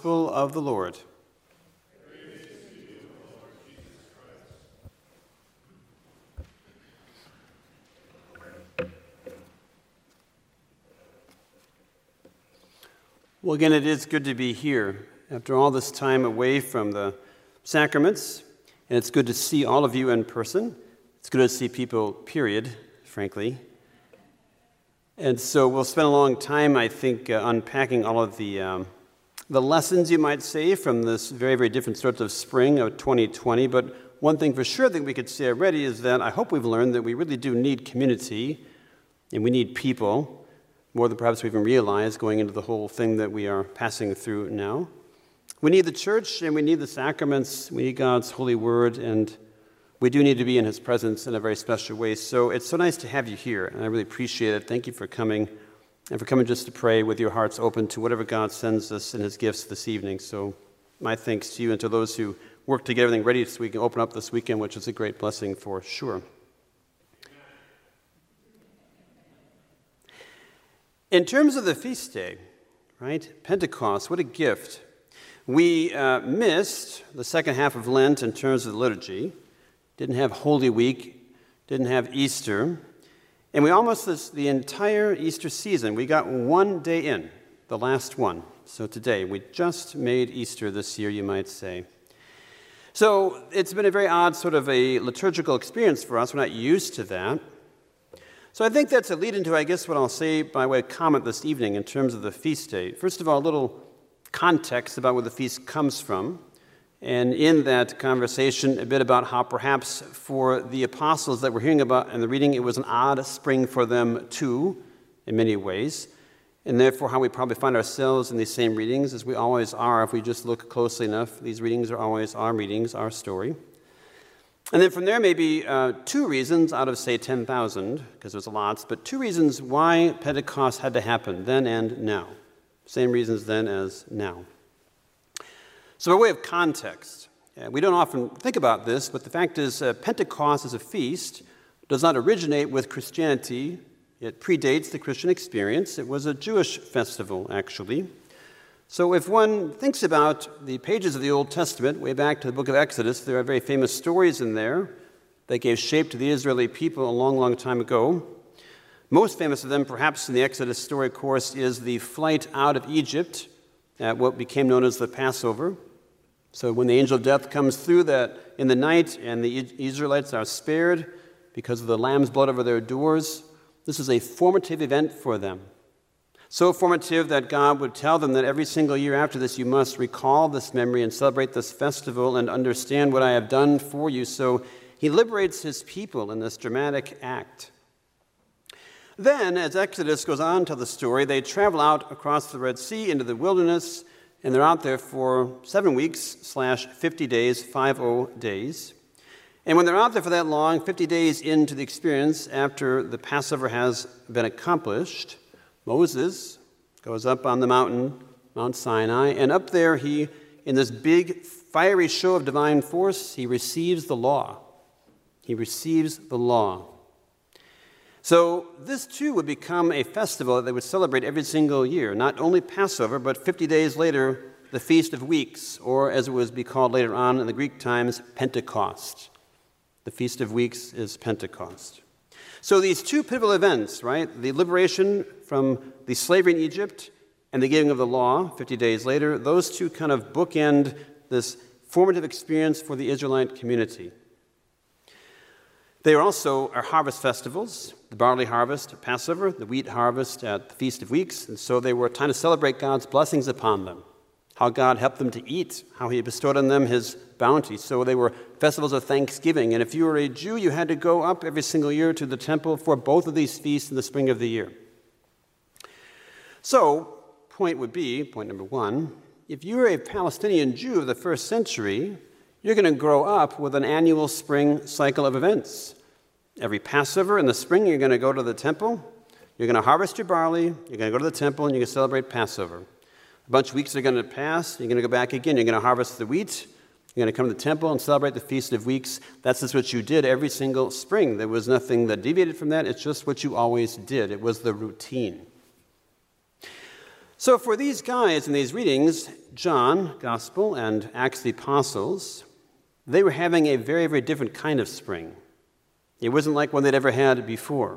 gospel of the Lord. Well, again, it is good to be here after all this time away from the sacraments, and it's good to see all of you in person. It's good to see people, period, frankly. And so we'll spend a long time, I think, unpacking all of the lessons, you might say, from this very, very different sorts of spring of 2020. But one thing for sure that we could say already is that I hope we've learned that we really do need community, and we need people, more than perhaps we even realize going into the whole thing that we are passing through now. We need the church, and we need the sacraments. We need God's holy word, and we do need to be in his presence in a very special way. So it's so nice to have you here, and I really appreciate it. Thank you for coming, and for coming just to pray with your hearts open to whatever God sends us in his gifts this evening. So my thanks to you and to those who work to get everything ready so we can open up this weekend, which is a great blessing for sure. In terms of the feast day, right, Pentecost, what a gift. We missed the second half of Lent in terms of the liturgy, didn't have Holy Week, didn't have Easter, and we almost missed the entire Easter season. We got one day in, the last one. So today, we just made Easter this year, you might say. So it's been a very odd sort of a liturgical experience for us. We're not used to that. So I think that's a lead into, I guess, what I'll say by way of comment this evening in terms of the feast day. First of all, a little context about where the feast comes from. And in that conversation, a bit about how perhaps for the apostles that we're hearing about in the reading, it was an odd spring for them too, in many ways. And therefore, how we probably find ourselves in these same readings as we always are if we just look closely enough. These readings are always our readings, our story. And then from there, maybe two reasons out of, say, 10,000, because there's lots, but two reasons why Pentecost had to happen then and now. Same reasons then as now. So by way of context, we don't often think about this, but the fact is Pentecost as a feast does not originate with Christianity. It predates the Christian experience. It was a Jewish festival, actually. So if one thinks about the pages of the Old Testament, way back to the book of Exodus, there are very famous stories in there that gave shape to the Israeli people a long, long time ago. Most famous of them, perhaps in the Exodus story, of course, is the flight out of Egypt at what became known as the Passover. So when the angel of death comes through that in the night and the Israelites are spared because of the lamb's blood over their doors, this is a formative event for them. So formative that God would tell them that every single year after this, you must recall this memory and celebrate this festival and understand what I have done for you. So he liberates his people in this dramatic act. Then, as Exodus goes on to the story, they travel out across the Red Sea into the wilderness, and they're out there for 7 weeks / 50 days, 50 days. And when they're out there for that long, 50 days into the experience, after the Passover has been accomplished, Moses goes up on the mountain, Mount Sinai, and up there he, in this big fiery show of divine force, he receives the law. He receives the law. So this too would become a festival that they would celebrate every single year, not only Passover, but 50 days later, the Feast of Weeks, or as it would be called later on in the Greek times, Pentecost. The Feast of Weeks is Pentecost. So these two pivotal events, right, the liberation from the slavery in Egypt and the giving of the law 50 days later, those two kind of bookend this formative experience for the Israelite community. They are also our harvest festivals, the barley harvest at Passover, the wheat harvest at the Feast of Weeks, and so they were a time to celebrate God's blessings upon them, how God helped them to eat, how he bestowed on them his bounty. So they were festivals of thanksgiving. And if you were a Jew, you had to go up every single year to the temple for both of these feasts in the spring of the year. So, point number one, if you were a Palestinian Jew of the first century, you're going to grow up with an annual spring cycle of events. Every Passover in the spring, you're going to go to the temple, you're going to harvest your barley, you're going to go to the temple, and you're going to celebrate Passover. A bunch of weeks are going to pass. You're going to go back again. You're going to harvest the wheat. You're going to come to the temple and celebrate the Feast of Weeks. That's just what you did every single spring. There was nothing that deviated from that. It's just what you always did. It was the routine. So for these guys in these readings, John, Gospel, and Acts of the Apostles, they were having a very, very different kind of spring. It wasn't like one they'd ever had before.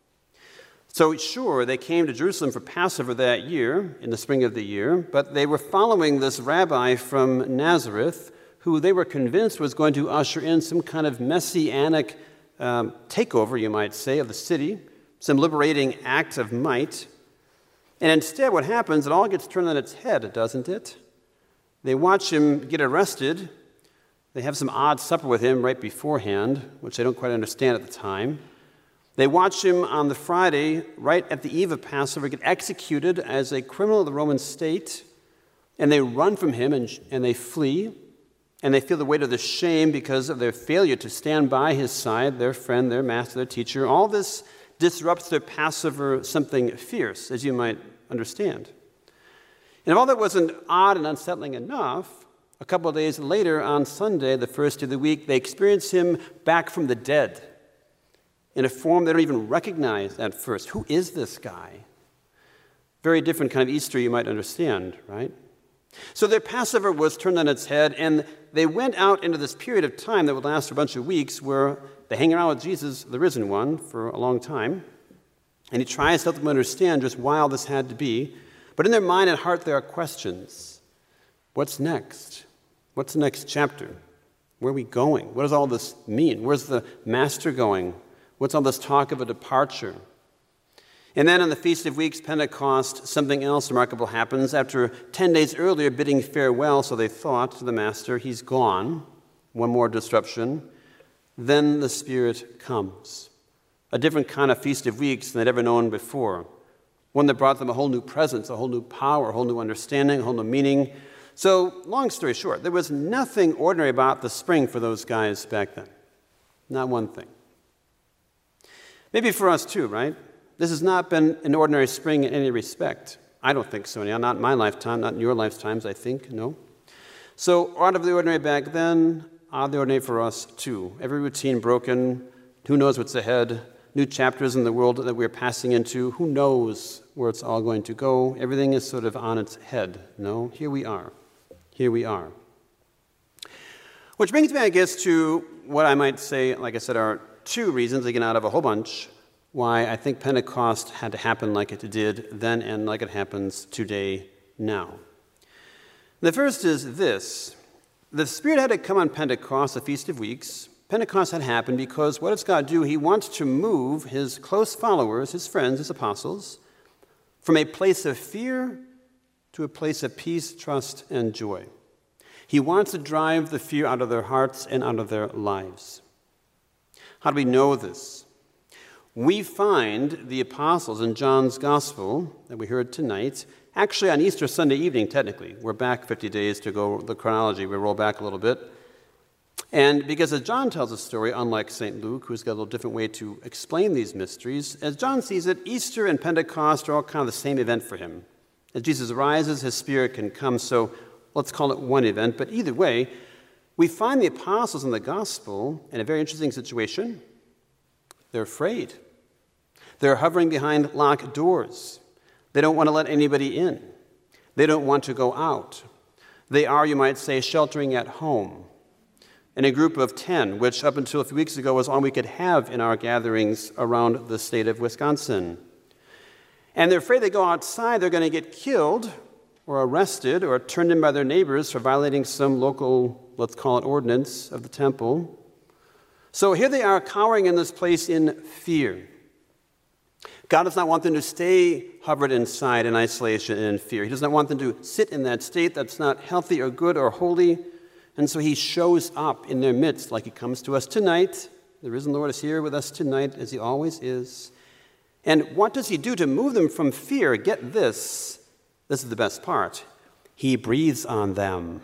So sure, they came to Jerusalem for Passover that year, in the spring of the year, but they were following this rabbi from Nazareth, who they were convinced was going to usher in some kind of messianic takeover, you might say, of the city, some liberating act of might. And instead, what happens, it all gets turned on its head, doesn't it? They watch him get arrested. They have some odd supper with him right beforehand, which they don't quite understand at the time. They watch him on the Friday, right at the eve of Passover, get executed as a criminal of the Roman state, and they run from him and they flee, and they feel the weight of the shame because of their failure to stand by his side, their friend, their master, their teacher. All this disrupts their Passover something fierce, as you might understand. And if all that wasn't odd and unsettling enough, a couple of days later, on Sunday, the first day of the week, they experience him back from the dead in a form they don't even recognize at first. Who is this guy? Very different kind of Easter, you might understand, right? So their Passover was turned on its head, and they went out into this period of time that would last for a bunch of weeks where they hang around with Jesus, the risen one, for a long time. And he tries to help them understand just why all this had to be. But in their mind and heart, there are questions. What's next? What's the next chapter? Where are we going? What does all this mean? Where's the master going? What's all this talk of a departure? And then on the Feast of Weeks, Pentecost, something else remarkable happens. After 10 days earlier bidding farewell, so they thought, to the master, he's gone. One more disruption. Then the Spirit comes. A different kind of Feast of Weeks than they'd ever known before. One that brought them a whole new presence, a whole new power, a whole new understanding, a whole new meaning. So, long story short, there was nothing ordinary about the spring for those guys back then. Not one thing. Maybe for us too, right? This has not been an ordinary spring in any respect. I don't think so, anyhow. Not in my lifetime, not in your lifetimes, I think, no. So, out of the ordinary back then, out of the ordinary for us too. Every routine broken, who knows what's ahead, new chapters in the world that we're passing into, who knows where it's all going to go. Everything is sort of on its head, no? Here we are. Here we are. Which brings me, I guess, to what I might say, like I said, are two reasons, again, out of a whole bunch, why I think Pentecost had to happen like it did then and like it happens today now. The first is this. The Spirit had to come on Pentecost, the Feast of Weeks. Pentecost had happened because what does God do? He wants to move his close followers, his friends, his apostles, from a place of fear to a place of peace, trust, and joy. He wants to drive the fear out of their hearts and out of their lives. How do we know this? We find the apostles in John's Gospel that we heard tonight, actually on Easter Sunday evening, technically. We're back 50 days to go the chronology. We roll back a little bit. And because as John tells the story, unlike St. Luke, who's got a little different way to explain these mysteries, as John sees it, Easter and Pentecost are all kind of the same event for him. As Jesus rises, his Spirit can come, so let's call it one event. But either way, we find the apostles in the gospel in a very interesting situation. They're afraid. They're hovering behind locked doors. They don't want to let anybody in. They don't want to go out. They are, you might say, sheltering at home in a group of 10, which up until a few weeks ago was all we could have in our gatherings around the state of Wisconsin. And they're afraid they go outside, they're going to get killed or arrested or turned in by their neighbors for violating some local, let's call it, ordinance of the temple. So here they are cowering in this place in fear. God does not want them to stay hovered inside in isolation and in fear. He does not want them to sit in that state that's not healthy or good or holy. And so he shows up in their midst like he comes to us tonight. The risen Lord is here with us tonight, as he always is. And what does he do to move them from fear? Get this. This is the best part. He breathes on them.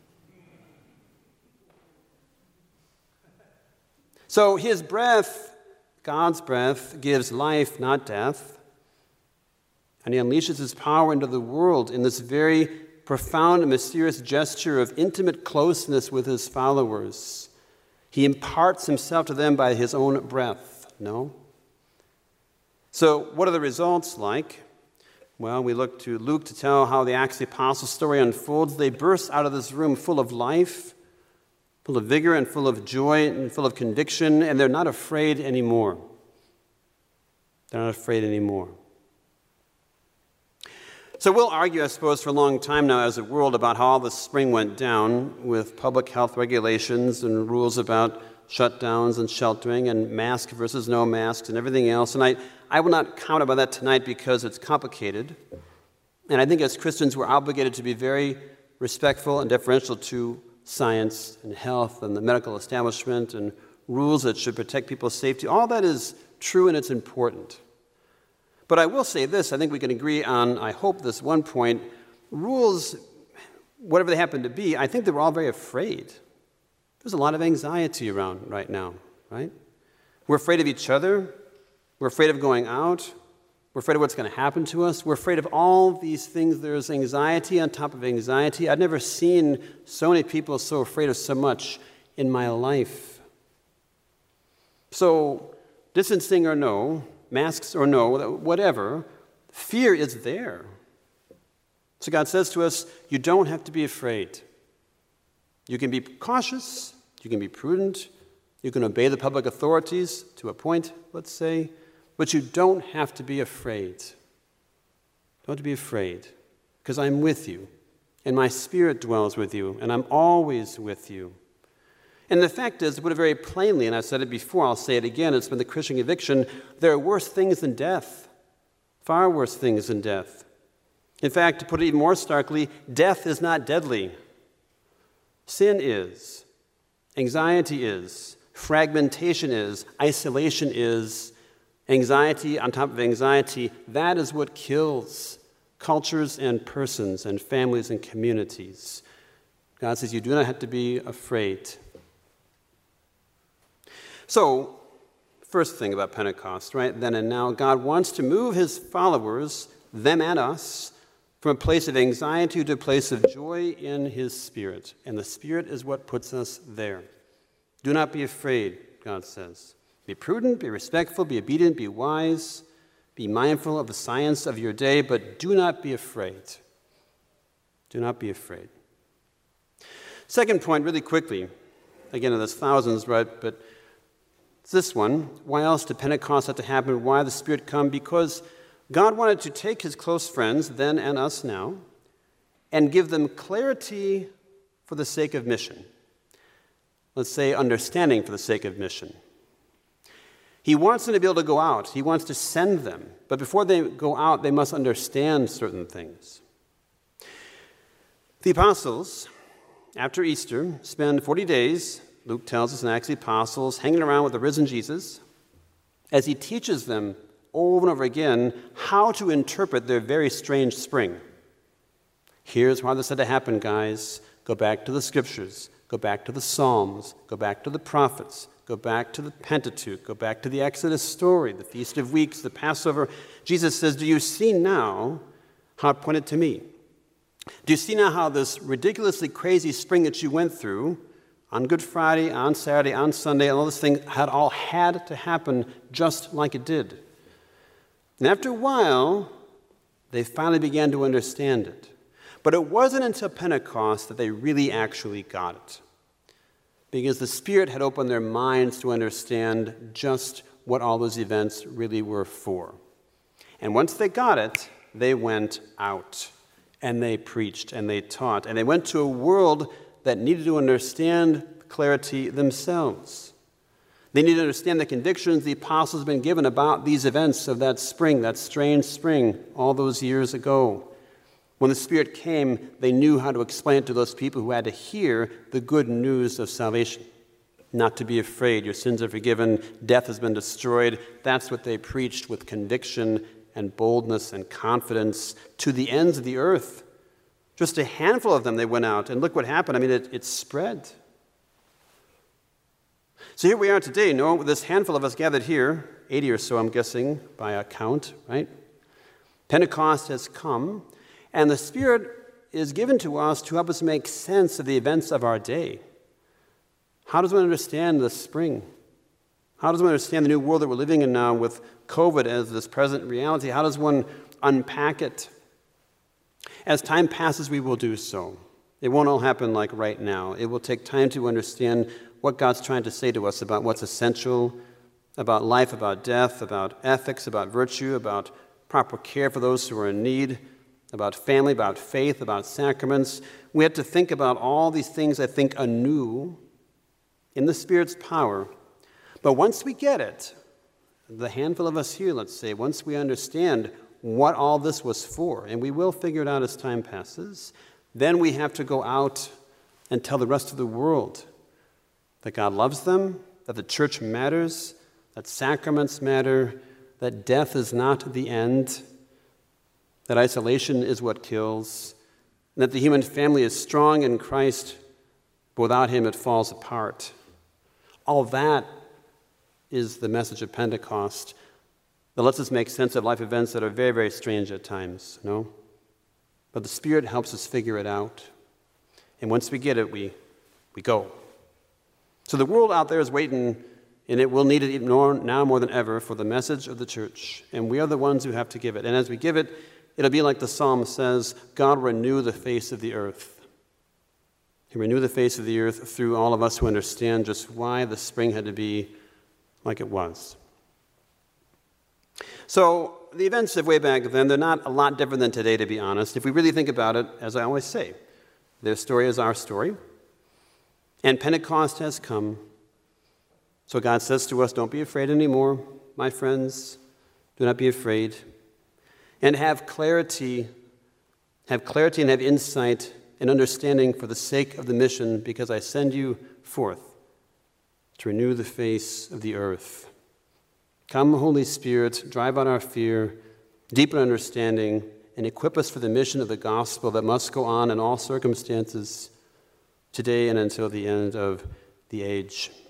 So his breath, God's breath, gives life, not death. And he unleashes his power into the world in this very profound and mysterious gesture of intimate closeness with his followers. He imparts himself to them by his own breath. No? So what are the results like? Well, we look to Luke to tell how the Acts of the Apostles story unfolds. They burst out of this room full of life, full of vigor and full of joy and full of conviction, and they're not afraid anymore. They're not afraid anymore. So we'll argue, I suppose, for a long time now as a world about how all the spring went down with public health regulations and rules about shutdowns and sheltering and mask versus no masks and everything else. And I will not comment about that tonight because it's complicated. And I think as Christians, we're obligated to be very respectful and deferential to science and health and the medical establishment and rules that should protect people's safety. All that is true and it's important. But I will say this, I think we can agree on, I hope, this one point. Rules, whatever they happen to be, I think they were all very afraid. There's a lot of anxiety around right now, right? We're afraid of each other. We're afraid of going out. We're afraid of what's going to happen to us. We're afraid of all these things. There's anxiety on top of anxiety. I've never seen so many people so afraid of so much in my life. So, distancing or no, masks or no, whatever, fear is there. So God says to us, you don't have to be afraid. You can be cautious, you can be prudent, you can obey the public authorities to a point, let's say, but you don't have to be afraid. Don't have to be afraid, because I'm with you, and my Spirit dwells with you, and I'm always with you. And the fact is, to put it very plainly, and I've said it before, I'll say it again, it's been the Christian conviction, there are worse things than death, far worse things than death. In fact, to put it even more starkly, death is not deadly. Sin is, anxiety is, fragmentation is, isolation is, anxiety on top of anxiety. That is what kills cultures and persons and families and communities. God says you do not have to be afraid. So, first thing about Pentecost, right? Then and now, God wants to move his followers, them and us, from a place of anxiety to a place of joy in his Spirit. And the Spirit is what puts us there. Do not be afraid, God says. Be prudent, be respectful, be obedient, be wise, be mindful of the science of your day, but do not be afraid. Do not be afraid. Second point, really quickly. Again, there's thousands, right? But it's this one. Why else did Pentecost have to happen? Why did the Spirit come? Because God wanted to take his close friends, then and us now, and give them clarity for the sake of mission. Let's say understanding for the sake of mission. He wants them to be able to go out. He wants to send them. But before they go out, they must understand certain things. The apostles, after Easter, spend 40 days, Luke tells us in Acts of the Apostles, hanging around with the risen Jesus as he teaches them over and over again how to interpret their very strange spring. Here's why this had to happen, guys. Go back to the Scriptures. Go back to the Psalms. Go back to the prophets. Go back to the Pentateuch. Go back to the Exodus story, the Feast of Weeks, the Passover. Jesus says, do you see now how it pointed to me? Do you see now how this ridiculously crazy spring that you went through on Good Friday, on Saturday, on Sunday, and all this thing had all had to happen just like it did? And after a while, they finally began to understand it. But it wasn't until Pentecost that they really actually got it. Because the Spirit had opened their minds to understand just what all those events really were for. And once they got it, they went out. And they preached and they taught. And they went to a world that needed to understand clarity themselves. They needed to understand the convictions the apostles had been given about these events of that spring, that strange spring, all those years ago. When the Spirit came, they knew how to explain it to those people who had to hear the good news of salvation. Not to be afraid, your sins are forgiven, death has been destroyed. That's what they preached with conviction and boldness and confidence to the ends of the earth. Just a handful of them, they went out, and look what happened. I mean, it spread. So here we are today, this handful of us gathered here, 80 or so, I'm guessing, by a count, right? Pentecost has come, and the Spirit is given to us to help us make sense of the events of our day. How does one understand the spring? How does one understand the new world that we're living in now with COVID as this present reality? How does one unpack it. As time passes, we will do so. It won't all happen like right now. It will take time to understand what God's trying to say to us about what's essential, about life, about death, about ethics, about virtue, about proper care for those who are in need, about family, about faith, about sacraments. We have to think about all these things, I think, anew in the Spirit's power. But once we get it, the handful of us here, let's say, once we understand what all this was for, and we will figure it out as time passes, then we have to go out and tell the rest of the world that God loves them, that the church matters, that sacraments matter, that death is not the end, that isolation is what kills, and that the human family is strong in Christ, but without him it falls apart. All that is the message of Pentecost that lets us make sense of life events that are very, very strange at times, no? But the Spirit helps us figure it out. And once we get it, we go. So the world out there is waiting, and it will need it now more than ever for the message of the church. And we are the ones who have to give it. And as we give it, it'll be like the psalm says, God renew the face of the earth. He renew the face of the earth through all of us who understand just why the spring had to be like it was. So the events of way back then, they're not a lot different than today, to be honest. If we really think about it, as I always say, their story is our story. And Pentecost has come. So God says to us, don't be afraid anymore, my friends. Do not be afraid. And have clarity and have insight and understanding for the sake of the mission, because I send you forth to renew the face of the earth. Come, Holy Spirit, drive out our fear, deepen understanding, and equip us for the mission of the gospel that must go on in all circumstances today and until the end of the age.